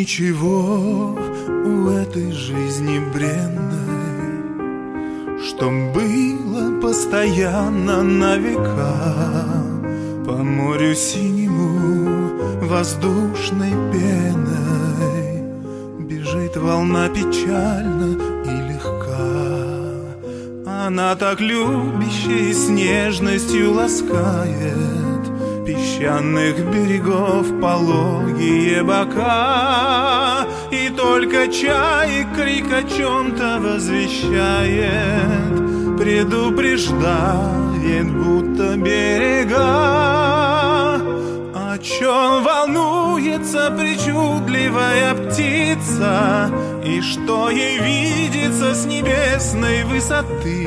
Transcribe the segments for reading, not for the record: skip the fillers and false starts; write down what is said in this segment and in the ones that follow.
ничего у этой жизни бренной, что было постоянно на века. По морю синему воздушной пеной бежит волна печально и легка. Она так любящей с нежностью ласкает песчаных берегов пологие бока, и только чаек крик о чем-то возвещает, предупреждает, будто берега. О чем волнуется причудливая птица, и что ей видится с небесной высоты?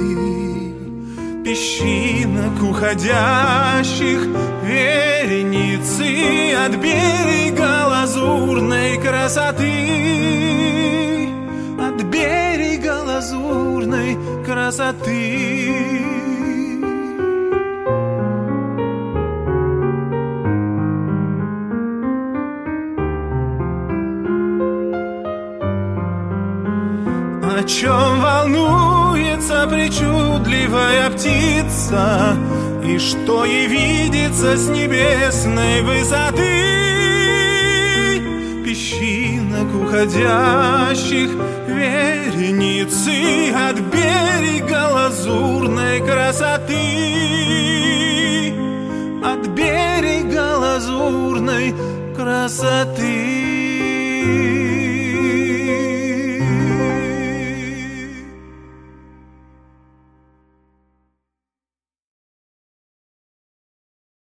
Песчинок уходящих вереницы от берега лазурной красоты, от берега лазурной красоты. О чем волнуется причудливая птица, и что ей видится с небесной высоты? Песчинок уходящих вереницы от берега лазурной красоты, от берега лазурной красоты.